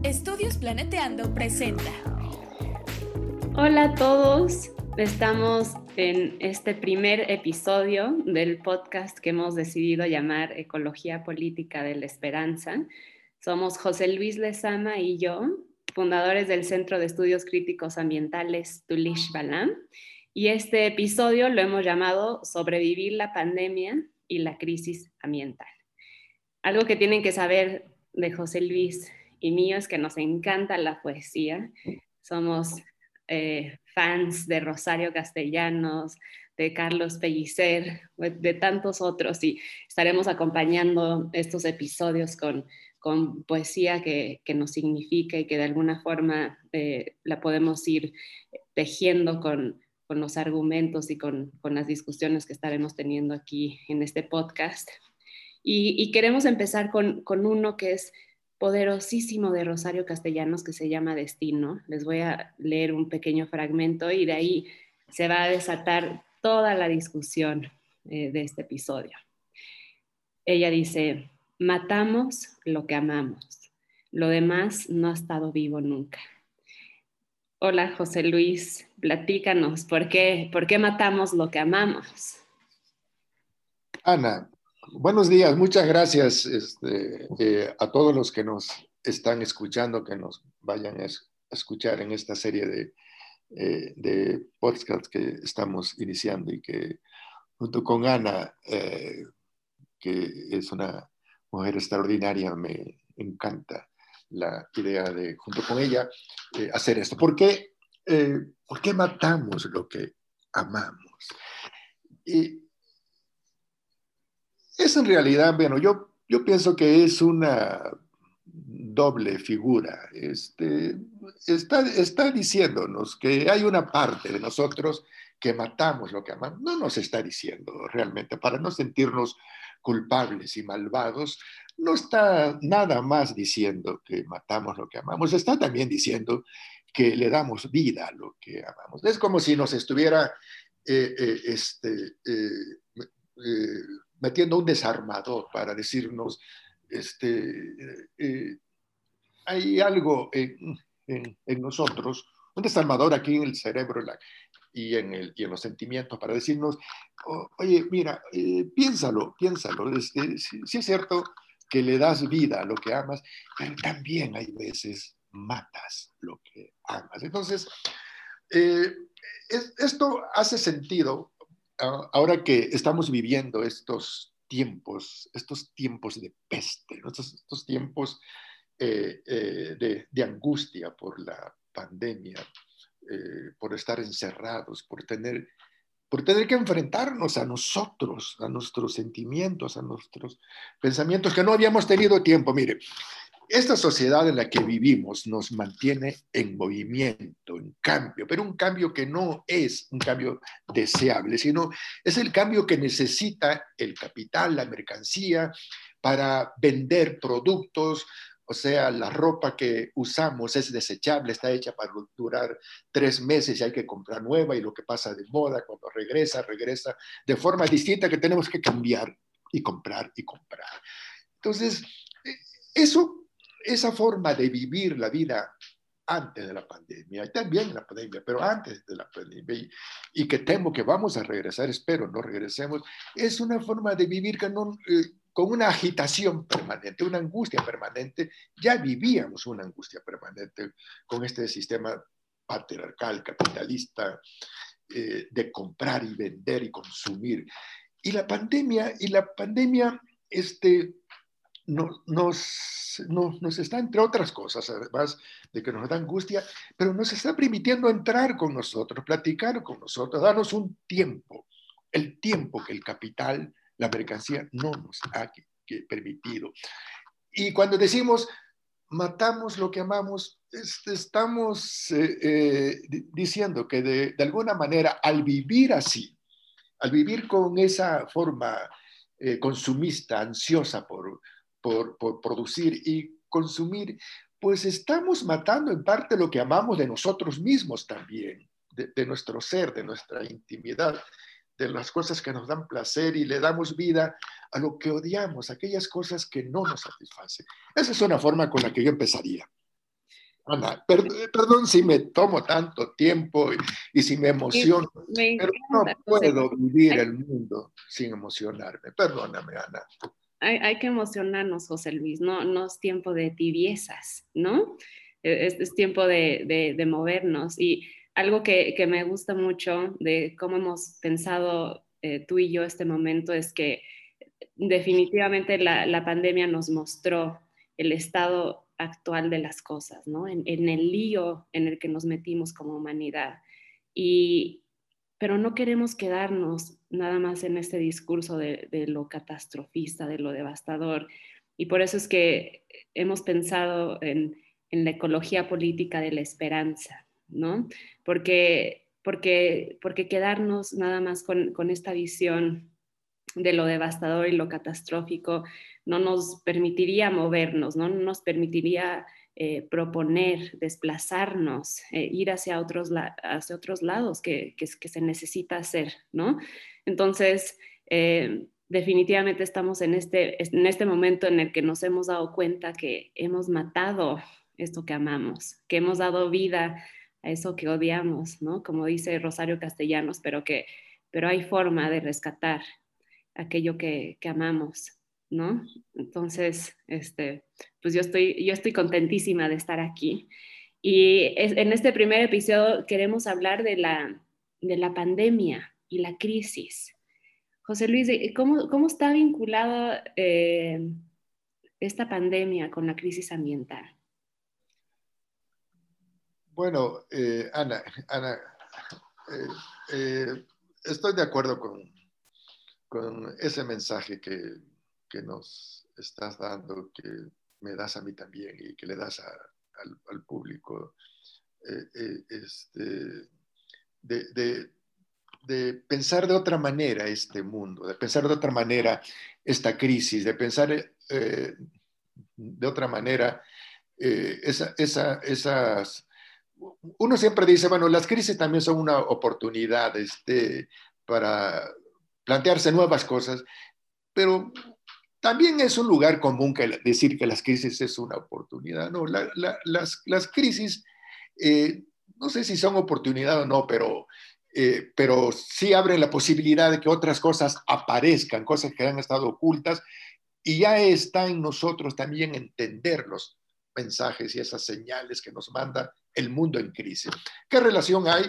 Estudios Planeteando presenta. Hola a todos, estamos en este primer episodio del podcast que hemos decidido llamar Ecología Política de la Esperanza. Somos José Luis Lezama y yo, fundadores del Centro de Estudios Críticos Ambientales Tulish Balam, y este episodio lo hemos llamado Sobrevivir la pandemia y la crisis ambiental. Algo que tienen que saber de José Luis y mío es que nos encanta la poesía. Somos fans de Rosario Castellanos, de Carlos Pellicer, de tantos otros, y estaremos acompañando estos episodios con poesía que nos significa y que de alguna forma la podemos ir tejiendo con los argumentos y con las discusiones que estaremos teniendo aquí en este podcast. Y queremos empezar con uno que es poderosísimo de Rosario Castellanos, que se llama Destino. Les voy a leer un pequeño fragmento y de ahí se va a desatar toda la discusión de este episodio. Ella dice: matamos lo que amamos, lo demás no ha estado vivo nunca. Hola José Luis, platícanos, ¿por qué matamos lo que amamos? Ana, buenos días, muchas gracias a todos los que nos están escuchando, que nos vayan a escuchar en esta serie de podcasts que estamos iniciando y que junto con Ana, que es una mujer extraordinaria, me encanta la idea de, junto con ella, hacer esto. ¿Por qué matamos lo que amamos? Y es en realidad, bueno, yo pienso que es una doble figura. Está diciéndonos que hay una parte de nosotros que matamos lo que amamos. No nos está diciendo realmente, para no sentirnos culpables y malvados, no está nada más diciendo que matamos lo que amamos, está también diciendo que le damos vida a lo que amamos. Es como si nos estuviera metiendo un desarmador para decirnos, hay algo en nosotros, un desarmador aquí en el cerebro y en los sentimientos para decirnos, oye, mira, piénsalo, sí es cierto que le das vida a lo que amas, pero también hay veces matas lo que amas. Entonces, esto hace sentido ahora que estamos viviendo estos tiempos de peste, ¿no? estos tiempos de angustia por la pandemia, por estar encerrados, por tener que enfrentarnos a nosotros, a nuestros sentimientos, a nuestros pensamientos que no habíamos tenido tiempo. Mire, esta sociedad en la que vivimos nos mantiene en movimiento, en cambio, pero un cambio que no es un cambio deseable, sino es el cambio que necesita el capital, la mercancía, para vender productos. O sea, la ropa que usamos es desechable, está hecha para durar 3 meses y hay que comprar nueva, y lo que pasa de moda, cuando regresa de forma distinta, que tenemos que cambiar y comprar y comprar. Entonces, esa forma de vivir la vida antes de la pandemia, y también la pandemia, pero antes de la pandemia, y que temo que vamos a regresar, espero no regresemos, es una forma de vivir que no, con una agitación permanente, una angustia permanente. Ya vivíamos una angustia permanente con este sistema patriarcal, capitalista, de comprar y vender y consumir. Y la pandemia nos está, entre otras cosas, además de que nos da angustia, pero nos está permitiendo entrar con nosotros, platicar con nosotros, darnos un tiempo, el tiempo que el capital, la mercancía, no nos ha permitido. Y cuando decimos matamos lo que amamos, estamos diciendo que de alguna manera, al vivir así, al vivir con esa forma consumista, ansiosa por producir y consumir, pues estamos matando en parte lo que amamos de nosotros mismos también, de nuestro ser, de nuestra intimidad, de las cosas que nos dan placer, y le damos vida a lo que odiamos, aquellas cosas que no nos satisfacen. Esa es una forma con la que yo empezaría. Ana, perdón si me tomo tanto tiempo y si me Sí, emociono, me pero encanta, no José puedo Luis. vivir el mundo sin emocionarme. Perdóname, Ana. Hay que emocionarnos, José Luis, no es tiempo de tibiezas, ¿no? Es tiempo de movernos. Y algo que me gusta mucho de cómo hemos pensado tú y yo este momento es que definitivamente la pandemia nos mostró el estado actual de las cosas, ¿no? En el lío en el que nos metimos como humanidad. Y, pero no queremos quedarnos nada más en este discurso de lo catastrofista, de lo devastador. Y por eso es que hemos pensado en la ecología política de la esperanza, ¿no? Porque quedarnos nada más con esta visión de lo devastador y lo catastrófico no nos permitiría movernos, no nos permitiría proponer, desplazarnos, ir hacia otros lados que se necesita hacer, ¿no? Entonces, definitivamente estamos en este momento en el que nos hemos dado cuenta que hemos matado esto que amamos, que hemos dado vida a eso que odiamos, ¿no? Como dice Rosario Castellanos, pero hay forma de rescatar aquello que amamos, ¿no? Entonces, pues yo estoy contentísima de estar aquí. Y en este primer episodio queremos hablar de la pandemia y la crisis. José Luis, ¿cómo está vinculada esta pandemia con la crisis ambiental? Bueno, Ana, eh, estoy de acuerdo con ese mensaje que nos estás dando, que me das a mí también y que le das al público, de, de, de pensar de otra manera este mundo, de pensar de otra manera esta crisis, de pensar de otra manera esas... Uno siempre dice, bueno, las crisis también son una oportunidad para plantearse nuevas cosas, pero también es un lugar común decir que las crisis es una oportunidad. No, las crisis, no sé si son oportunidad o no, pero sí abren la posibilidad de que otras cosas aparezcan, cosas que han estado ocultas, y ya está en nosotros también entender los mensajes y esas señales que nos manda el mundo en crisis. ¿Qué relación hay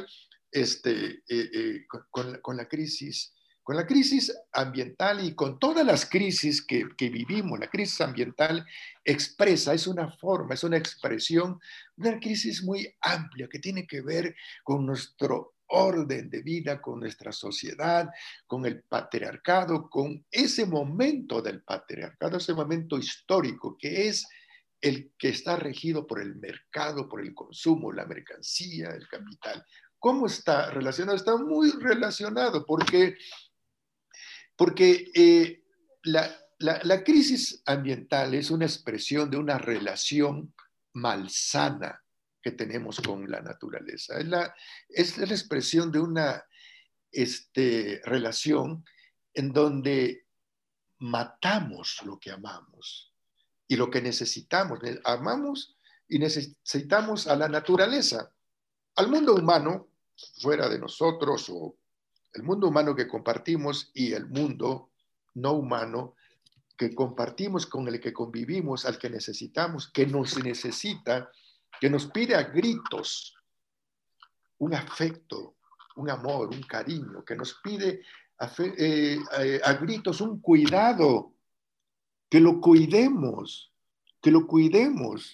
con la crisis? Con la crisis ambiental y con todas las crisis que vivimos. La crisis ambiental expresa, es una forma, es una expresión, una crisis muy amplia que tiene que ver con nuestro orden de vida, con nuestra sociedad, con el patriarcado, con ese momento del patriarcado, ese momento histórico que es el que está regido por el mercado, por el consumo, la mercancía, el capital. ¿Cómo está relacionado? Está muy relacionado porque la crisis ambiental es una expresión de una relación malsana que tenemos con la naturaleza. Es la expresión de una relación en donde matamos lo que amamos y lo que necesitamos. Amamos y necesitamos a la naturaleza, al mundo humano fuera de nosotros, o el mundo humano que compartimos y el mundo no humano que compartimos, con el que convivimos, al que necesitamos, que nos necesita, que nos pide a gritos un afecto, un amor, un cariño, que nos pide a gritos un cuidado, que lo cuidemos, que lo cuidemos.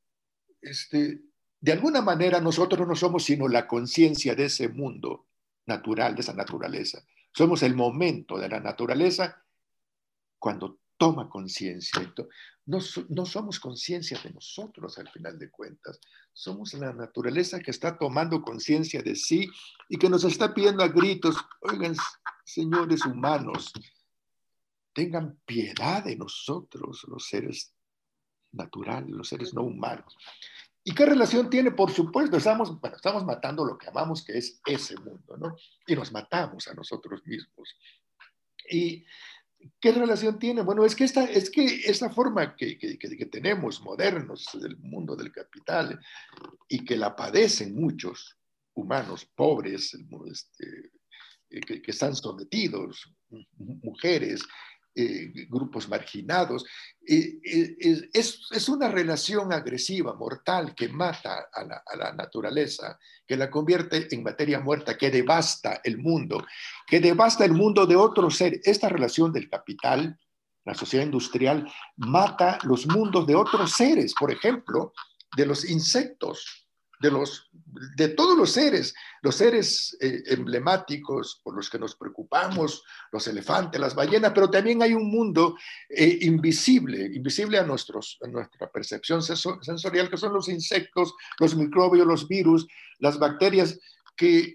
De alguna manera nosotros no somos sino la conciencia de ese mundo natural, de esa naturaleza. Somos el momento de la naturaleza cuando toma conciencia. No somos conciencia de nosotros al final de cuentas. Somos la naturaleza que está tomando conciencia de sí y que nos está pidiendo a gritos, oigan, señores humanos, tengan piedad de nosotros, los seres naturales, los seres no humanos. ¿Y qué relación tiene? Por supuesto, estamos matando lo que amamos, que es ese mundo, ¿no? Y nos matamos a nosotros mismos. Y ¿Qué relación tiene? Bueno, es que esta forma que tenemos modernos del mundo del capital y que la padecen muchos humanos pobres, que están sometidos, mujeres, grupos marginados, es una relación agresiva, mortal, que mata a la naturaleza, que la convierte en materia muerta, que devasta el mundo, de otro ser. Esta relación del capital, la sociedad industrial, mata los mundos de otros seres, por ejemplo, de los insectos, de todos los seres emblemáticos por los que nos preocupamos, los elefantes, las ballenas, pero también hay un mundo invisible a nuestra percepción sensorial, que son los insectos, los microbios, los virus, las bacterias, que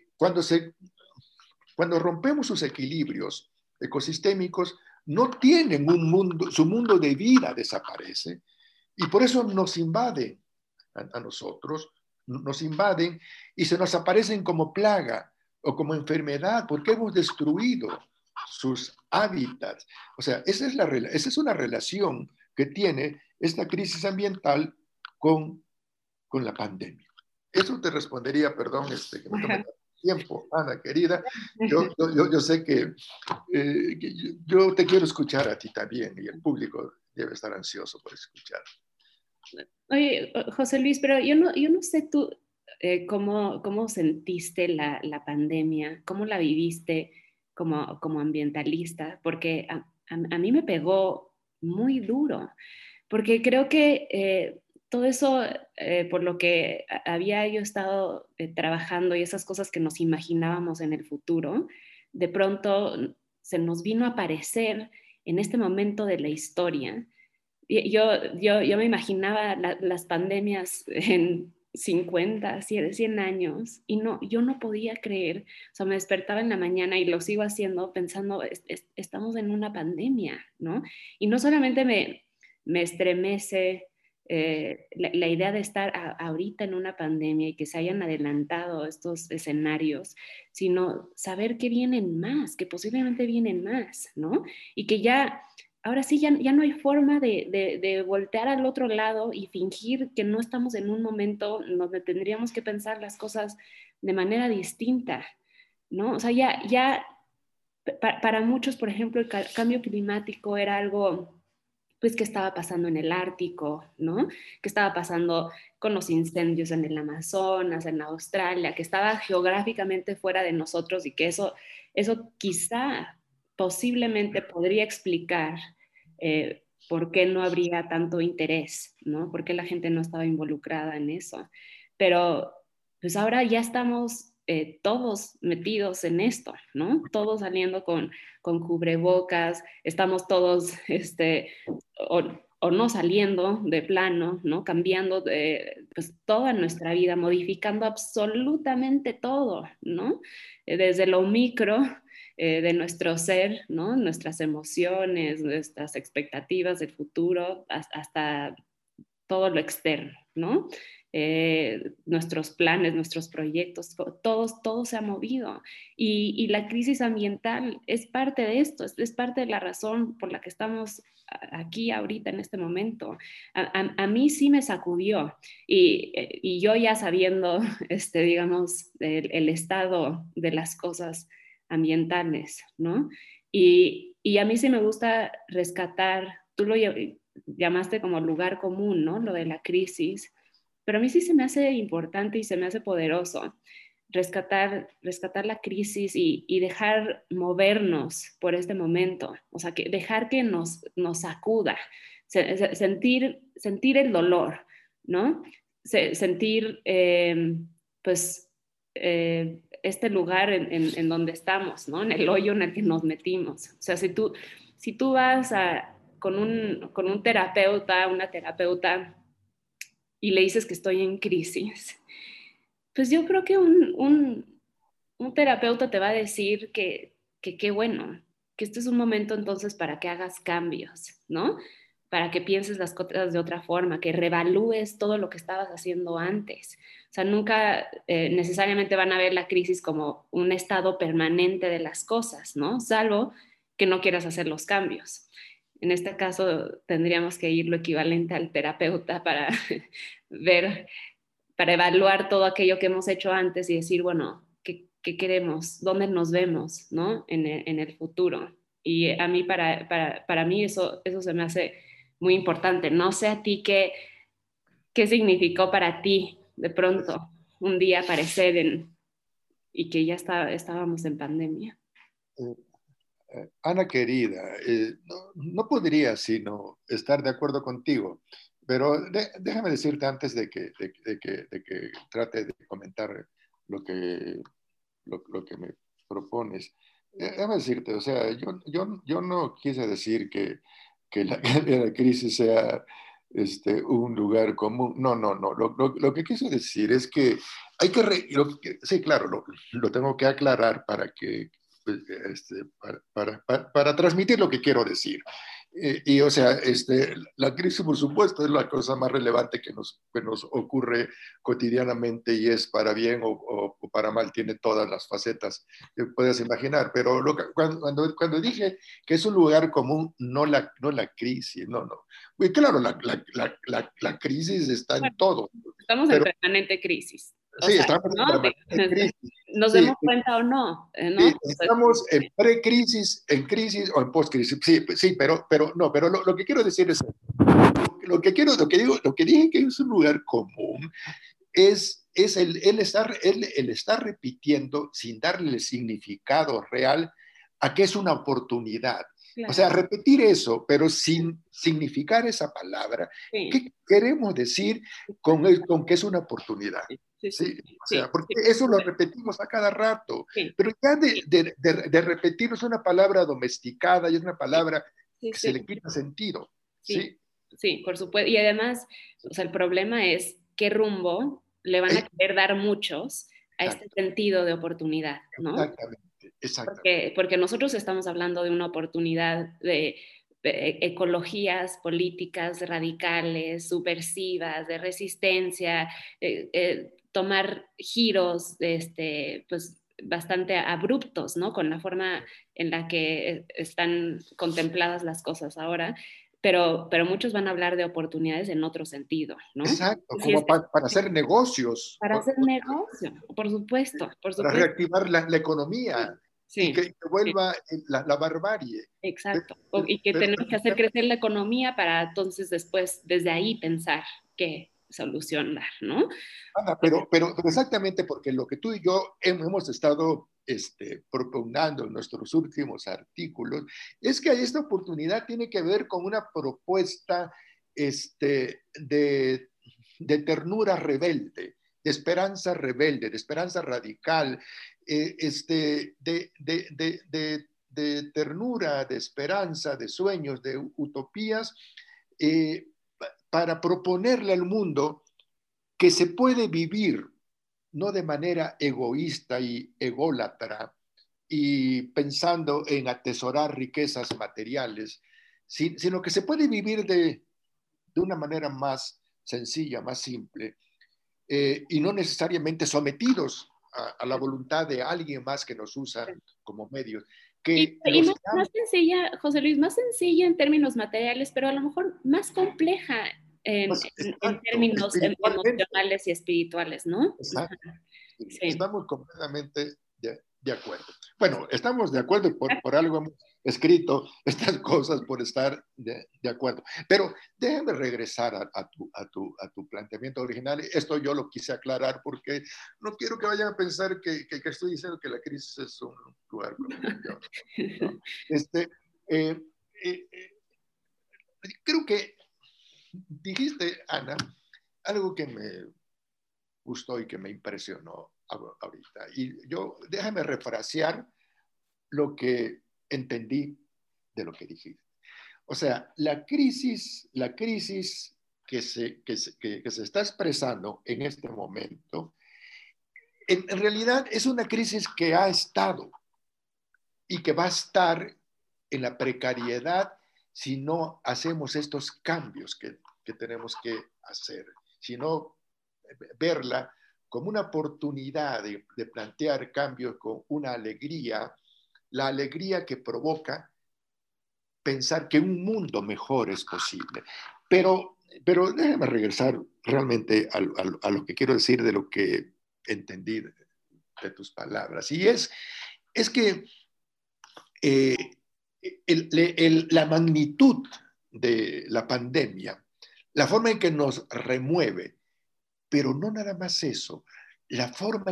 cuando rompemos sus equilibrios ecosistémicos, no tienen un mundo, su mundo de vida desaparece, y por eso nos invaden a nosotros, nos invaden y se nos aparecen como plaga o como enfermedad, porque hemos destruido sus hábitats. O sea, esa es una relación que tiene esta crisis ambiental con, con la pandemia. Eso te respondería, perdón, que me tome tiempo, Ana querida. Yo sé que yo te quiero escuchar a ti también, y el público debe estar ansioso por escuchar. Oye, José Luis, pero yo no sé tú cómo sentiste la pandemia, cómo la viviste como ambientalista, porque a mí me pegó muy duro, porque creo que todo eso por lo que había yo estado trabajando y esas cosas que nos imaginábamos en el futuro, de pronto se nos vino a aparecer en este momento de la historia. Yo me imaginaba las pandemias en 50, 100 años y yo no podía creer, o sea, me despertaba en la mañana y lo sigo haciendo pensando, estamos en una pandemia, ¿no? Y no solamente me estremece la idea de estar ahorita en una pandemia y que se hayan adelantado estos escenarios, sino saber que vienen más, que posiblemente vienen más, ¿no? Y que ya ahora sí ya no hay forma de voltear al otro lado y fingir que no estamos en un momento donde tendríamos que pensar las cosas de manera distinta, ¿no? O sea, ya para muchos, por ejemplo, el cambio climático era algo pues que estaba pasando en el Ártico, ¿no? Que estaba pasando con los incendios en el Amazonas, en Australia, que estaba geográficamente fuera de nosotros y que eso quizá posiblemente podría explicar por qué no habría tanto interés, ¿no? Por qué la gente no estaba involucrada en eso. Pero pues ahora ya estamos todos metidos en esto, ¿no? Todos saliendo con cubrebocas, estamos todos o no saliendo de plano, ¿no? Cambiando pues, toda nuestra vida, modificando absolutamente todo, ¿no? Desde lo micro de nuestro ser, ¿no? Nuestras emociones, nuestras expectativas del futuro, hasta todo lo externo, ¿no? Nuestros planes, nuestros proyectos, todo se ha movido. Y la crisis ambiental es parte de esto, es parte de la razón por la que estamos aquí ahorita en este momento. A mí sí me sacudió y yo ya sabiendo, digamos, el estado de las cosas ambientales, ¿no? Y a mí sí me gusta rescatar, tú lo llamaste como lugar común, ¿no? Lo de la crisis, pero a mí sí se me hace importante y se me hace poderoso rescatar la crisis y dejar movernos por este momento, o sea, dejar que nos sacuda, sentir el dolor, ¿no? Sentir, pues, este lugar en donde estamos, ¿no? En el hoyo en el que nos metimos. O sea, si tú vas con un terapeuta, una terapeuta, y le dices que estoy en crisis, pues yo creo que un terapeuta te va a decir que qué bueno, que este es un momento entonces para que hagas cambios, ¿no? Para que pienses las cosas de otra forma, que revalúes todo lo que estabas haciendo antes. O sea, nunca necesariamente van a ver la crisis como un estado permanente de las cosas, ¿no? Salvo que no quieras hacer los cambios. En este caso tendríamos que ir lo equivalente al terapeuta para ver, para evaluar todo aquello que hemos hecho antes y decir, bueno, ¿qué queremos? ¿Dónde nos vemos, ¿no? En el futuro. Y a mí, para mí eso se me hace muy importante. No sé a ti qué significó para ti de pronto un día aparecer y que ya estábamos en pandemia. Ana querida, no podría sino estar de acuerdo contigo, pero déjame decirte antes de que trate de comentar lo que, lo que me propones. Déjame decirte, o sea, yo no quise decir que la crisis sea un lugar común. No, no, no. Lo que quise decir es que hay sí, claro, lo tengo que aclarar para que para transmitir lo que quiero decir. O sea, la crisis, por supuesto, es la cosa más relevante que nos ocurre cotidianamente y es para bien o para mal, tiene todas las facetas que puedes imaginar. Pero cuando dije que es un lugar común, no la crisis, no. Y claro, la crisis está en Bueno, todo. estamos en Pero permanente crisis. O sí, sea, estamos en ¿no? permanente crisis. Nos Sí, demos cuenta o no, sí, ¿no? estamos en pre-crisis, en crisis o en post-crisis. Sí, sí, pero no, pero lo que quiero decir es, lo que dije que es un lugar común es él está repitiendo sin darle significado real a que es una oportunidad. O Claro, sea, repetir eso, pero sin significar esa palabra, sí, ¿qué queremos decir con que es una oportunidad? sí, sí, ¿Sí? O sea, sí, porque sí, eso lo repetimos a cada rato, sí, pero ya de repetirlo es una palabra domesticada y es una sí, palabra sí, que se sí, le quita sentido, sí, ¿sí? sí, por supuesto. Y además, o sea, el problema es qué rumbo le van a Eh, querer dar muchos a este Exacto, sentido de oportunidad, ¿no? exactamente, exactamente. Porque nosotros estamos hablando de una oportunidad de ecologías políticas radicales, subversivas, de resistencia, tomar giros pues, bastante abruptos, ¿no? Con la forma en la que están contempladas las cosas ahora, pero muchos van a hablar de oportunidades en otro sentido, ¿no? Exacto, Si es como para hacer negocios, para hacer negocio, por para supuesto, reactivar la economía sí, y sí. que Sí. vuelva la barbarie. Pero, Exacto. Y que tenemos que hacer crecer la economía para entonces después, desde ahí, pensar qué solución dar, ¿no? Ana, pero exactamente porque lo que tú y yo hemos estado propugnando en nuestros últimos artículos es que esta oportunidad tiene que ver con una propuesta de ternura rebelde, de esperanza rebelde, de esperanza radical, de ternura, de esperanza, de sueños, de utopías, eh, para proponerle al mundo que se puede vivir no de manera egoísta y ególatra y pensando en atesorar riquezas materiales, sino que se puede vivir de una manera más sencilla, más simple, y no necesariamente sometidos a la voluntad de alguien más que nos usa como medios. Que Y los más sencilla, José Luis, más sencilla en términos materiales, pero a lo mejor más compleja pues, en exacto, términos espiritualmente, emocionales y espirituales, ¿no? exacto. Sí, Sí. estamos completamente de acuerdo. Bueno, estamos de acuerdo y por algo hemos escrito estas cosas por estar de acuerdo. Pero déjame regresar a tu planteamiento original. Esto yo lo quise aclarar porque no quiero que vayan a pensar que estoy diciendo que la crisis es un lugar común. No. Eh, eh, eh, Creo que dijiste, Ana, algo que me gustó y que me impresionó ahorita. Y déjame refrasear lo que entendí de lo que dijiste. O sea, la crisis que se está expresando en este momento, en realidad es una crisis que ha estado y que va a estar en la precariedad si no hacemos estos cambios que tenemos que hacer, sino verla como una oportunidad de plantear cambios con una alegría, la alegría que provoca pensar que un mundo mejor es posible. Pero déjame regresar realmente a lo que quiero decir de lo que entendí de tus palabras. Y es que eh, la magnitud de la pandemia, la forma en que nos remueve, pero no nada más eso, la forma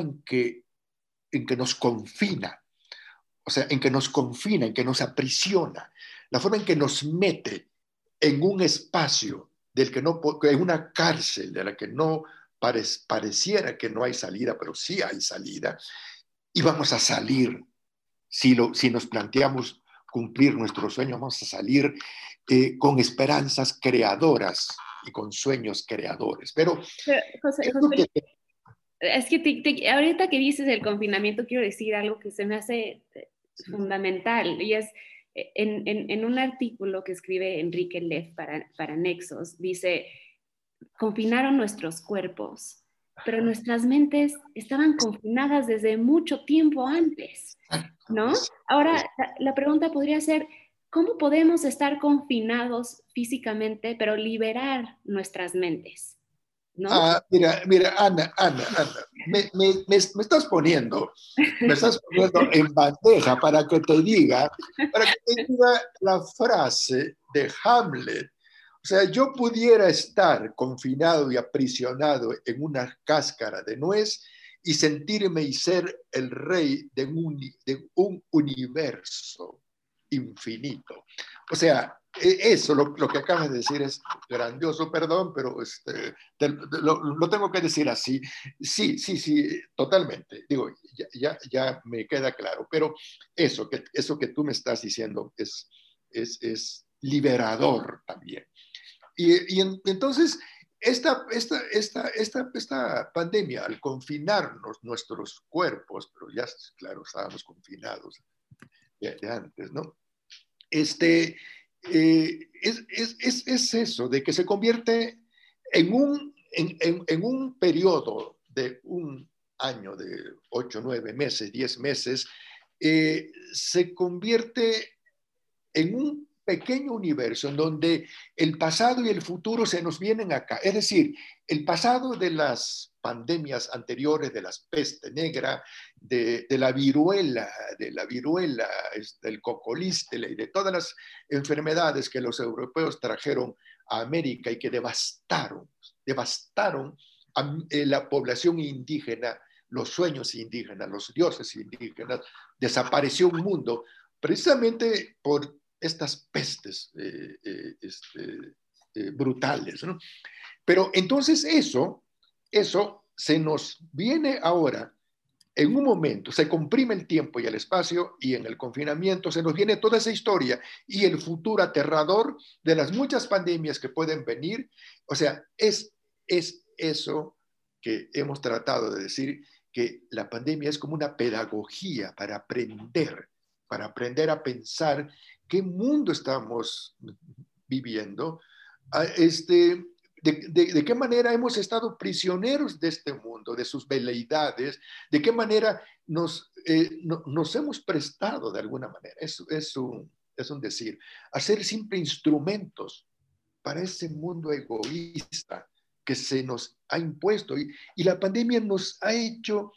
en que nos confina, o sea, en que nos confina, en que nos aprisiona, la forma en que nos mete en un espacio del que no, en una cárcel de la que no pareciera que no hay salida, pero sí hay salida, y vamos a salir si nos planteamos cumplir nuestros sueños, vamos a salir con esperanzas creadoras y con sueños creadores. Pero, Pero, José, ¿qué es lo que es que ahorita que dices el confinamiento, quiero decir algo que se me hace fundamental, y es en un artículo que escribe Enrique Leff para Nexos, dice, confinaron nuestros cuerpos, pero nuestras mentes estaban confinadas desde mucho tiempo antes, ¿no? Ahora, la pregunta podría ser, ¿cómo podemos estar confinados físicamente, pero liberar nuestras mentes? ¿No? Mira, Ana, me estás poniendo en bandeja para que te diga la frase de Hamlet. O sea, yo pudiera estar confinado y aprisionado en una cáscara de nuez y sentirme y ser el rey de un universo infinito. O sea, eso, lo que acabas de decir es grandioso, perdón, pero lo tengo que decir así. Sí, sí, sí, totalmente. Digo, ya me queda claro, pero eso que tú me estás diciendo es liberador también. Entonces, esta pandemia, al confinarnos nuestros cuerpos, pero ya, claro, estábamos confinados de antes, ¿no? Es eso, de que se convierte en un periodo de un año, de 8, 9 meses, 10 meses, se convierte en un pequeño universo en donde el pasado y el futuro se nos vienen acá. Es decir, el pasado de las pandemias anteriores, de la peste negra, de la viruela, del cocolístele y de todas las enfermedades que los europeos trajeron a América y que devastaron a la población indígena, los sueños indígenas, los dioses indígenas, desapareció un mundo precisamente por estas pestes brutales, ¿no? Pero entonces eso se nos viene ahora en un momento, se comprime el tiempo y el espacio y en el confinamiento se nos viene toda esa historia y el futuro aterrador de las muchas pandemias que pueden venir. O sea, es eso que hemos tratado de decir, que la pandemia es como una pedagogía para aprender a pensar qué mundo estamos viviendo, de qué manera hemos estado prisioneros de este mundo, de sus veleidades, de qué manera nos hemos prestado de alguna manera, es un decir, a ser simples instrumentos para ese mundo egoísta que se nos ha impuesto. Y la pandemia nos ha hecho,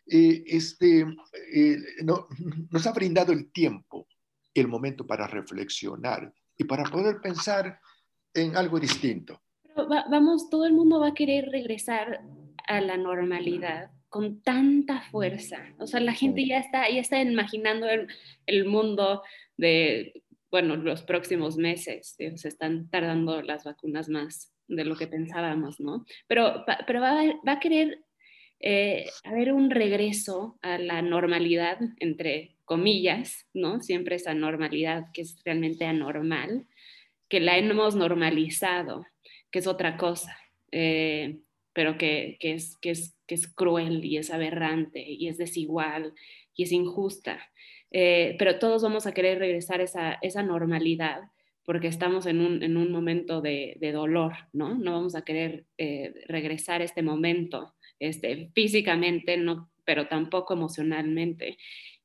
no, nos ha brindado el tiempo y el momento para reflexionar y para poder pensar en algo distinto. Pero vamos, todo el mundo va a querer regresar a la normalidad con tanta fuerza. O sea, la gente ya está imaginando el mundo de, bueno, los próximos meses. Se están tardando las vacunas más de lo que pensábamos, ¿no? Pero va a querer haber un regreso a la normalidad, entre comillas, ¿no? Siempre esa normalidad que es realmente anormal, que la hemos normalizado, que es otra cosa, pero que es cruel y es aberrante y es desigual y es injusta. Pero todos vamos a querer regresar a esa normalidad porque estamos en un momento de dolor, ¿no? No vamos a querer regresar a este momento físicamente, no, pero tampoco emocionalmente.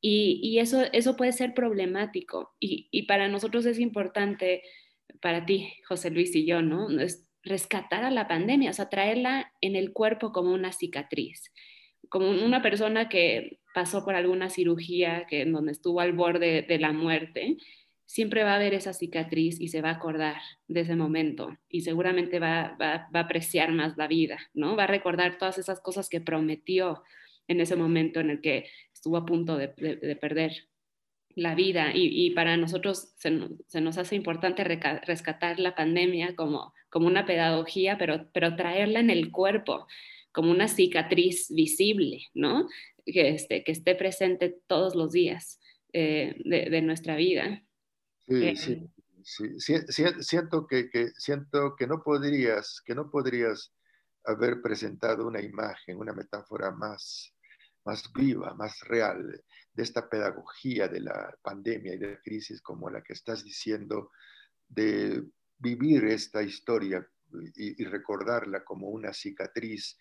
Y eso puede ser problemático. Y para nosotros es importante, para ti, José Luis y yo, ¿no? Es rescatar a la pandemia, o sea, traerla en el cuerpo como una cicatriz, como una persona que pasó por alguna cirugía, en donde estuvo al borde de la muerte, siempre va a ver esa cicatriz y se va a acordar de ese momento y seguramente va a apreciar más la vida, ¿no? Va a recordar todas esas cosas que prometió en ese momento en el que estuvo a punto de perder la vida y para nosotros se nos hace importante rescatar la pandemia como una pedagogía, pero traerla en el cuerpo, como una cicatriz visible, ¿no? Que esté presente todos los días de nuestra vida. Sí, sí, sí. Siento que no podrías haber presentado una imagen, una metáfora más viva, más real de esta pedagogía de la pandemia y de la crisis como la que estás diciendo, de vivir esta historia y recordarla como una cicatriz,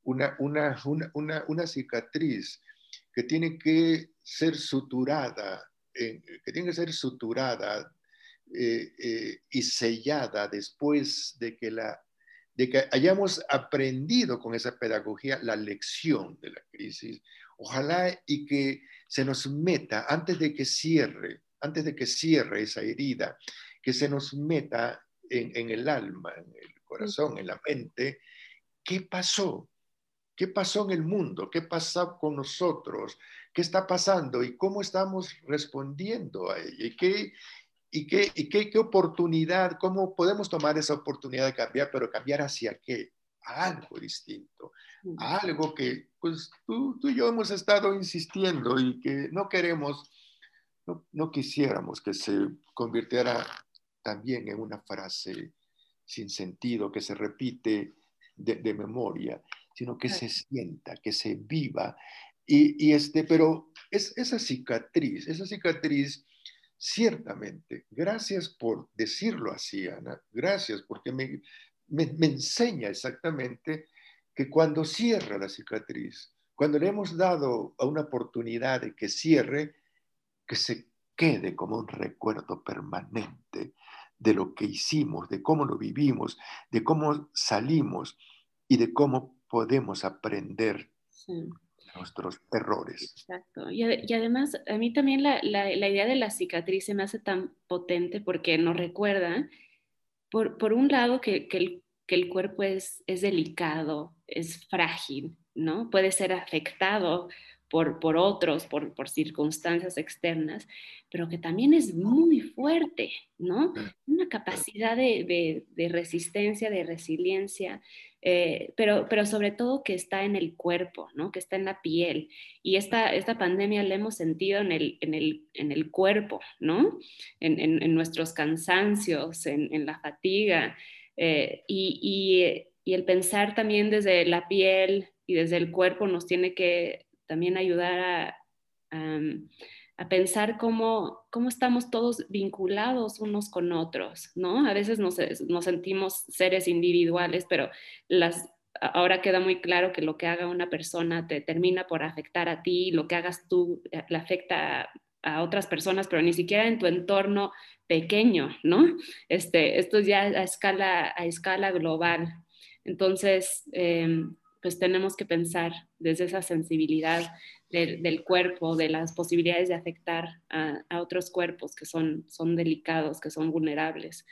una cicatriz que tiene que ser suturada, y sellada después de que hayamos aprendido con esa pedagogía la lección de la crisis. Ojalá y que se nos meta antes de que cierre esa herida, que se nos meta en el alma, en el corazón, en la mente, ¿qué pasó? ¿Qué pasó en el mundo? ¿Qué pasa con nosotros? ¿Qué está pasando? ¿Y cómo estamos respondiendo a ella? ¿Qué oportunidad? ¿Cómo podemos tomar esa oportunidad de cambiar, pero cambiar hacia qué? A algo distinto, a algo que pues tú y yo hemos estado insistiendo y que no queremos, no quisiéramos que se convirtiera también en una frase sin sentido, que se repite de memoria, sino que se sienta, que se viva. Pero esa cicatriz, ciertamente, gracias por decirlo así, Ana, gracias, porque me enseña exactamente que cuando cierra la cicatriz, cuando le hemos dado a una oportunidad de que cierre, que se quede como un recuerdo permanente de lo que hicimos, de cómo lo vivimos, de cómo salimos y de cómo podemos aprender Sí. nuestros errores. Exacto. Y además, a mí también la idea de la cicatriz se me hace tan potente porque nos recuerda, por un lado, que el cuerpo es delicado, es frágil, ¿no? Puede ser afectado por otros, por circunstancias externas, pero que también es muy fuerte, ¿no? Una capacidad de resistencia, de resiliencia, pero sobre todo que está en el cuerpo, ¿no? Que está en la piel. Y esta pandemia la hemos sentido en el cuerpo, ¿no? En nuestros cansancios, en la fatiga, y el pensar también desde la piel y desde el cuerpo nos tiene que también ayudar a, a pensar cómo estamos todos vinculados unos con otros, ¿no? A veces nos sentimos seres individuales, pero ahora queda muy claro que lo que haga una persona te termina por afectar a ti, lo que hagas tú le afecta a otras personas, pero ni siquiera en tu entorno pequeño, ¿no? Esto es ya a escala global. Entonces, pues tenemos que pensar desde esa sensibilidad del cuerpo, de las posibilidades de afectar a otros cuerpos que son delicados, que son vulnerables.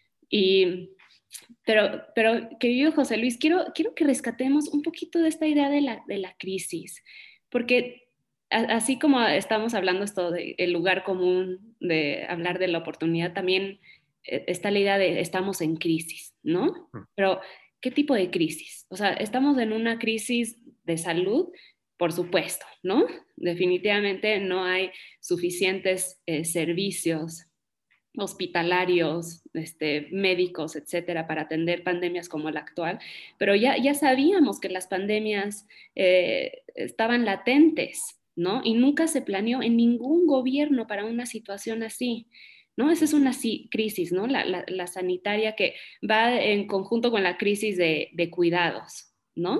Pero querido José Luis, quiero que rescatemos un poquito de esta idea de la crisis, porque así como estamos hablando esto del lugar común, de hablar de la oportunidad, también está la idea de estamos en crisis, ¿no? Pero, ¿qué tipo de crisis? O sea, estamos en una crisis de salud, por supuesto, ¿no? Definitivamente no hay suficientes servicios hospitalarios, médicos, etcétera, para atender pandemias como la actual, pero ya sabíamos que las pandemias estaban latentes, ¿no? Y nunca se planeó en ningún gobierno para una situación así, ¿no? Esa es una crisis, ¿no? La sanitaria que va en conjunto con la crisis de cuidados, ¿no?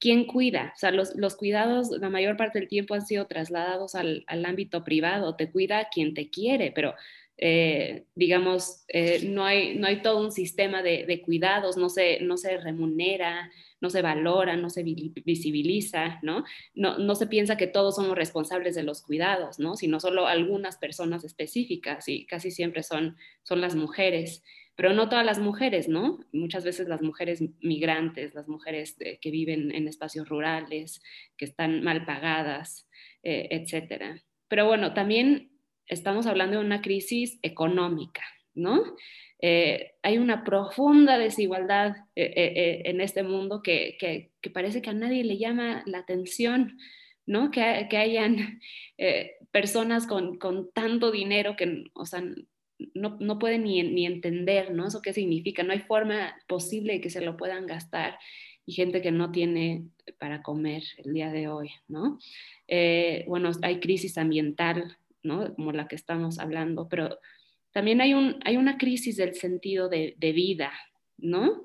¿quién cuida? O sea, los cuidados la mayor parte del tiempo han sido trasladados al ámbito privado. Te cuida quien te quiere, pero digamos, no hay todo un sistema de cuidados, no se remunera, no se valora, no se visibiliza, ¿no? No se piensa que todos somos responsables de los cuidados, ¿no? Sino solo algunas personas específicas, y casi siempre son las mujeres. Pero no todas las mujeres, ¿no? Muchas veces las mujeres migrantes, las mujeres que viven en espacios rurales, que están mal pagadas, etcétera. Pero bueno, también estamos hablando de una crisis económica, ¿no? Hay una profunda desigualdad en este mundo que parece que a nadie le llama la atención, ¿no? Que hayan personas con tanto dinero que, o sea, no pueden ni entender, ¿no? Eso qué significa. No hay forma posible de que se lo puedan gastar, y gente que no tiene para comer el día de hoy, ¿no? Bueno, hay crisis ambiental, ¿no? Como la que estamos hablando, pero también hay una crisis del sentido de vida, ¿no?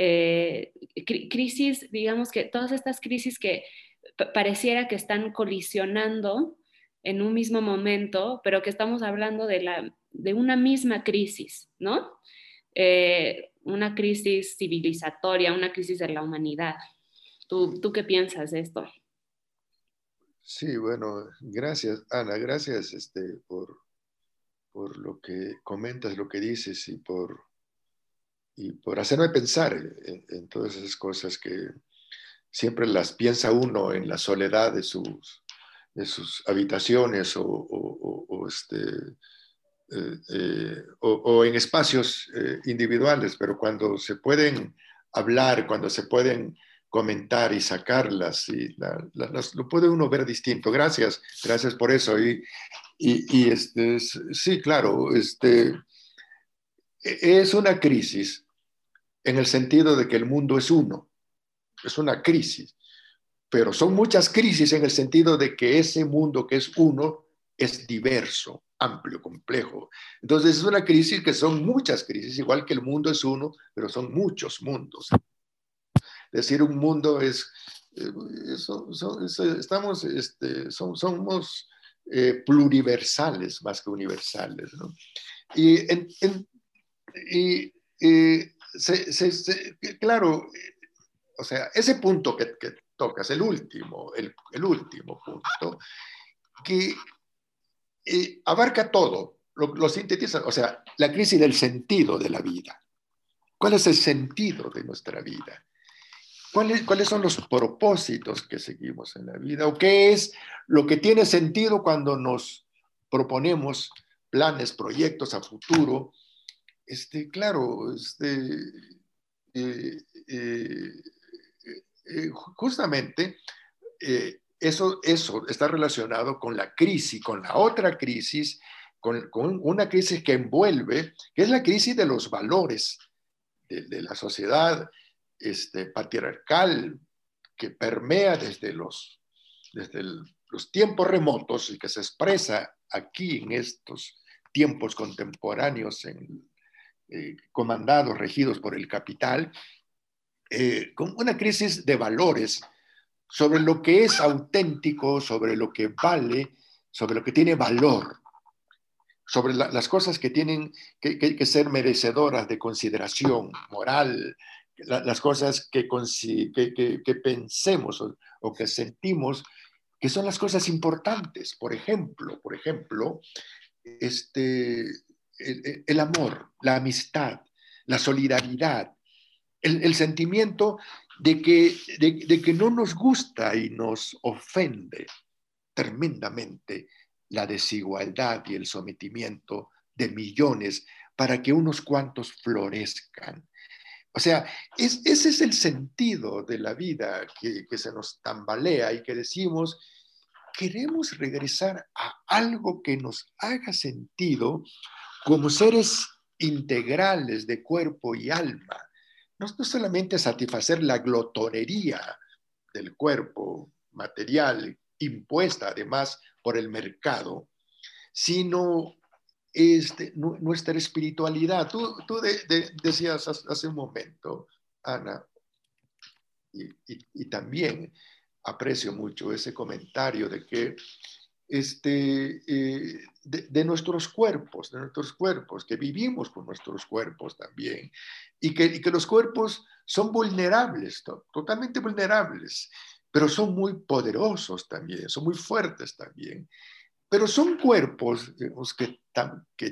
Crisis, digamos que todas estas crisis que pareciera que están colisionando en un mismo momento, pero que estamos hablando de una misma crisis, ¿no? Una crisis civilizatoria, una crisis de la humanidad. ¿Tú qué piensas de esto? Sí, bueno, gracias, Ana, gracias por lo que comentas, lo que dices y por hacerme pensar en todas esas cosas que siempre las piensa uno en la soledad de sus habitaciones o en espacios individuales, pero cuando se pueden hablar, cuando se pueden comentar y sacarlas, lo puede uno ver distinto. Gracias, gracias por eso. Sí, claro, es una crisis en el sentido de que el mundo es uno, es una crisis, pero son muchas crisis en el sentido de que ese mundo que es uno es diverso, amplio, complejo. Entonces es una crisis que son muchas crisis, igual que el mundo es uno, pero son muchos mundos. Decir un mundo es, estamos, somos pluriversales más que universales, ¿no? Y, y claro, o sea, ese punto que tocas, el último punto, que abarca todo, lo sintetiza, o sea, la crisis del sentido de la vida. ¿Cuál es el sentido de nuestra vida? ¿Cuáles son los propósitos que seguimos en la vida? ¿O qué es lo que tiene sentido cuando nos proponemos planes, proyectos a futuro? Claro, eh, eh, justamente eso está relacionado con la crisis, con la otra crisis, con una crisis que envuelve, que es la crisis de los valores de la sociedad patriarcal que permea desde los tiempos remotos y que se expresa aquí en estos tiempos contemporáneos comandados, regidos por el capital, con una crisis de valores sobre lo que es auténtico, sobre lo que vale, sobre lo que tiene valor, sobre las cosas que tienen que ser merecedoras de consideración moral, las cosas que pensemos o que sentimos que son las cosas importantes. Por ejemplo, el amor, la amistad, la solidaridad, el sentimiento de que no nos gusta y nos ofende tremendamente la desigualdad y el sometimiento de millones para que unos cuantos florezcan. O sea, ese es el sentido de la vida que se nos tambalea y que decimos, queremos regresar a algo que nos haga sentido como seres integrales de cuerpo y alma. No solamente satisfacer la glotonería del cuerpo material impuesta además por el mercado, sino nuestra espiritualidad. Tú decías hace un momento, Ana, y también aprecio mucho ese comentario de que de nuestros cuerpos, que vivimos con nuestros cuerpos también, y que los cuerpos son vulnerables, totalmente vulnerables, pero son muy poderosos también, son muy fuertes también. Pero son cuerpos, digamos, que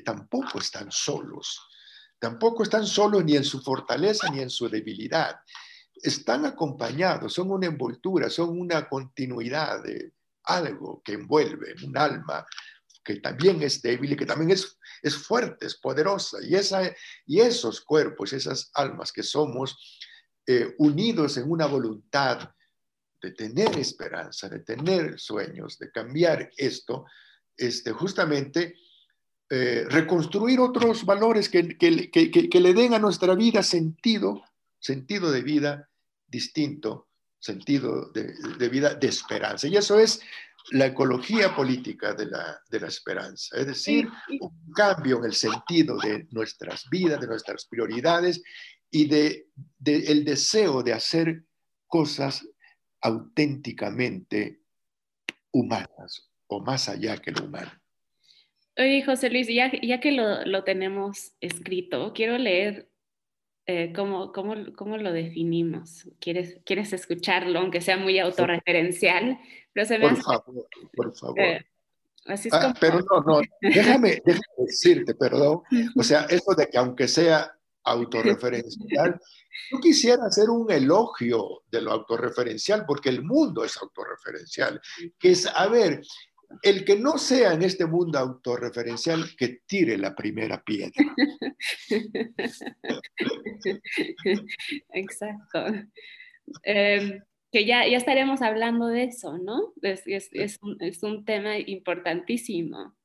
tampoco están solos ni en su fortaleza ni en su debilidad. Están acompañados, son una envoltura, son una continuidad de algo que envuelve un alma que también es débil y que también es fuerte, es poderosa. Y esos cuerpos, esas almas que somos unidos en una voluntad de tener esperanza, de tener sueños, de cambiar esto, justamente reconstruir otros valores que le den a nuestra vida sentido de vida distinto, sentido de vida de esperanza. Y eso es la ecología política de la esperanza, es decir, un cambio en el sentido de nuestras vidas, de nuestras prioridades y el deseo de hacer cosas auténticamente humanas o más allá que lo humano. Oye, José Luis, ya que lo tenemos escrito, quiero leer cómo lo definimos. ¿Quieres escucharlo, aunque sea muy autorreferencial? Pero se me Por hace... favor, por favor. eh, así es como... Pero no, déjame decirte, perdón. O sea, eso de que aunque sea autorreferencial, yo quisiera hacer un elogio de lo autorreferencial, porque el mundo es autorreferencial, que es, a ver, el que no sea en este mundo autorreferencial, que tire la primera piedra. Exacto. Que ya estaremos hablando de eso, ¿no? Es un tema importantísimo.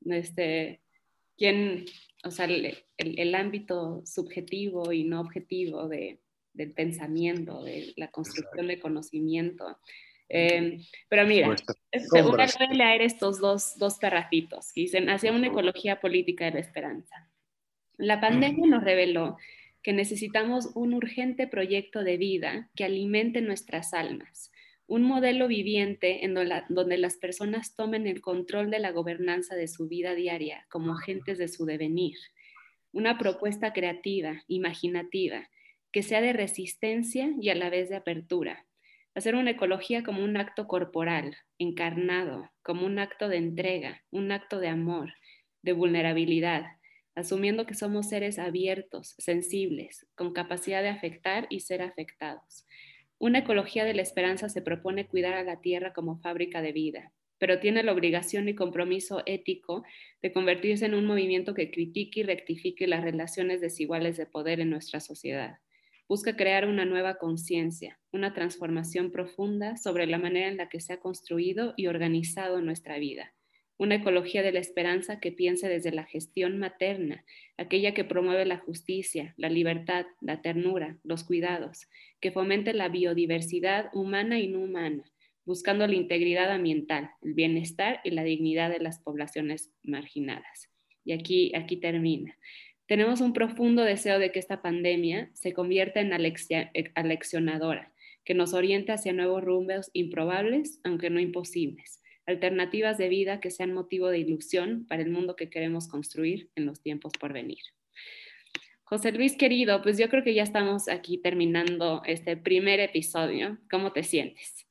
¿Quién, o sea, el ámbito subjetivo y no objetivo del pensamiento, de la construcción de conocimiento. Pero mira, Nuestras voy sombras. a leer estos dos parrafitos que dicen, hacia una ecología política de la esperanza. La pandemia nos reveló que necesitamos un urgente proyecto de vida que alimente nuestras almas, un modelo viviente en donde las personas tomen el control de la gobernanza de su vida diaria como agentes de su devenir, una propuesta creativa, imaginativa, que sea de resistencia y a la vez de apertura. Hacer una ecología como un acto corporal, encarnado, como un acto de entrega, un acto de amor, de vulnerabilidad, asumiendo que somos seres abiertos, sensibles, con capacidad de afectar y ser afectados. Una ecología de la esperanza se propone cuidar a la tierra como fábrica de vida, pero tiene la obligación y compromiso ético de convertirse en un movimiento que critique y rectifique las relaciones desiguales de poder en nuestra sociedad. Busca crear una nueva conciencia, una transformación profunda sobre la manera en la que se ha construido y organizado nuestra vida. Una ecología de la esperanza que piense desde la gestión materna, aquella que promueve la justicia, la libertad, la ternura, los cuidados, que fomente la biodiversidad humana y no humana, buscando la integridad ambiental, el bienestar y la dignidad de las poblaciones marginadas. Y aquí termina. Tenemos un profundo deseo de que esta pandemia se convierta en aleccionadora, que nos oriente hacia nuevos rumbos improbables, aunque no imposibles, alternativas de vida que sean motivo de ilusión para el mundo que queremos construir en los tiempos por venir. José Luis, querido, pues yo creo que ya estamos aquí terminando este primer episodio. ¿Cómo te sientes?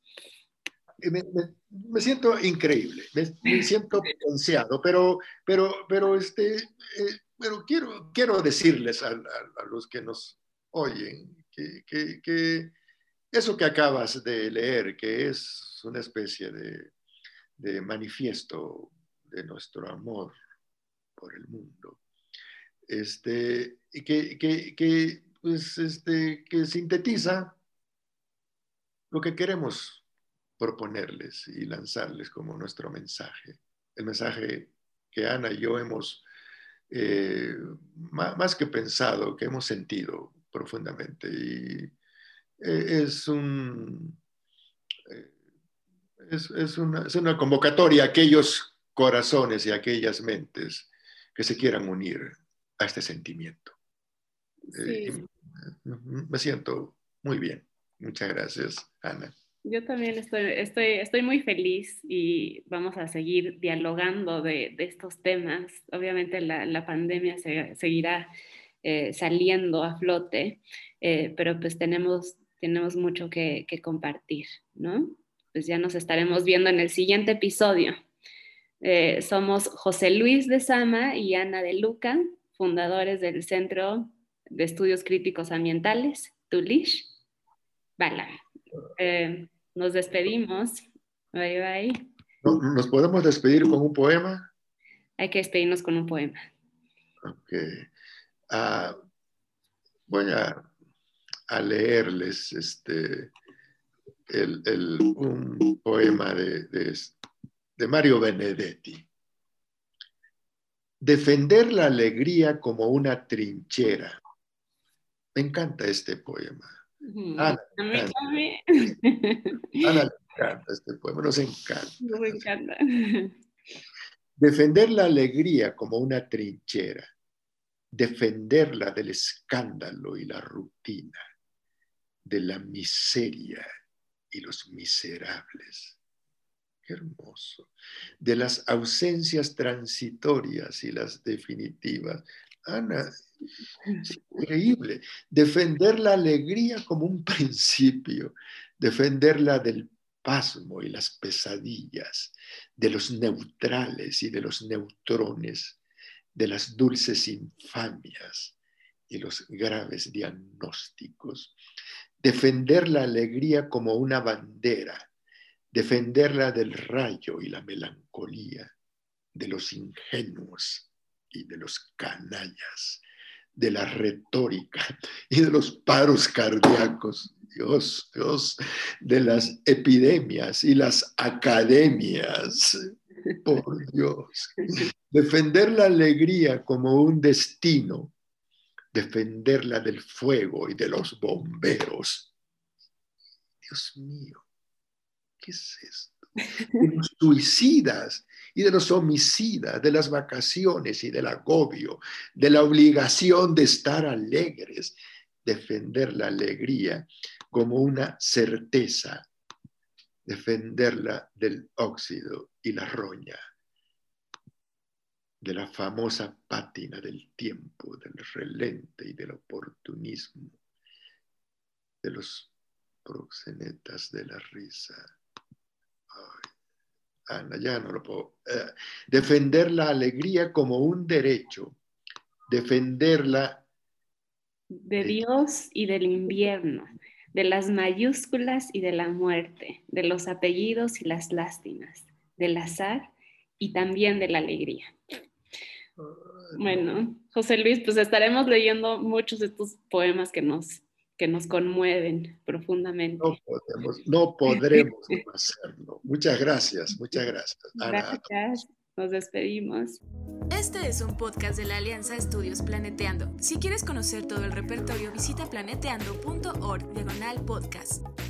Me siento increíble, me siento potenciado, pero quiero decirles a los que nos oyen que eso que acabas de leer, que es una especie de manifiesto de nuestro amor por el mundo, y que sintetiza lo que queremos proponerles y lanzarles como nuestro mensaje. El mensaje que Ana y yo hemos, más que pensado, que hemos sentido profundamente. Y es, es una convocatoria a aquellos corazones y a aquellas mentes que se quieran unir a este sentimiento. Sí. Me siento muy bien. Muchas gracias, Ana. Yo también estoy muy feliz y vamos a seguir dialogando de estos temas. Obviamente la pandemia seguirá saliendo a flote, pero pues tenemos mucho que compartir, ¿no? Pues ya nos estaremos viendo en el siguiente episodio. Somos José Luis de Sama y Ana de Luca, fundadores del Centro de Estudios Críticos Ambientales, TULISH. Bala. Nos despedimos. Bye, bye. ¿Nos podemos despedir con un poema? Hay que despedirnos con un poema. Ok. Voy a leerles un poema de Mario Benedetti. Defender la alegría como una trinchera. Me encanta este poema. A mí también. Ana le encanta este poema, nos encanta. Me encanta. Defender la alegría como una trinchera. Defenderla del escándalo y la rutina, de la miseria y los miserables. Qué hermoso. De las ausencias transitorias y las definitivas. Ana, es increíble. Defender la alegría como un principio. Defenderla del pasmo y las pesadillas, de los neutrales y de los neutrones, de las dulces infamias y los graves diagnósticos. Defender la alegría como una bandera, defenderla del rayo y la melancolía, de los ingenuos y de los canallas, de la retórica y de los paros cardíacos, Dios, de las epidemias y las academias, por Dios. Defender la alegría como un destino, defenderla del fuego y de los bomberos. Dios mío, ¿qué es esto? De los suicidas y de los homicidas, de las vacaciones y del agobio, de la obligación de estar alegres, defender la alegría como una certeza, defenderla del óxido y la roña, de la famosa pátina del tiempo, del relente y del oportunismo, de los proxenetas de la risa. Ay, Ana, ya no lo puedo. Defender la alegría como un derecho, defenderla de Dios y del invierno, de las mayúsculas y de la muerte, de los apellidos y las lástimas, del azar y también de la alegría. Bueno, José Luis, pues estaremos leyendo muchos de estos poemas que nos conmueven profundamente. No podremos hacerlo. Muchas gracias, Ana. Gracias, nos despedimos. Este es un podcast de la Alianza Estudios Planeteando. Si quieres conocer todo el repertorio, visita planeteando.org/podcast.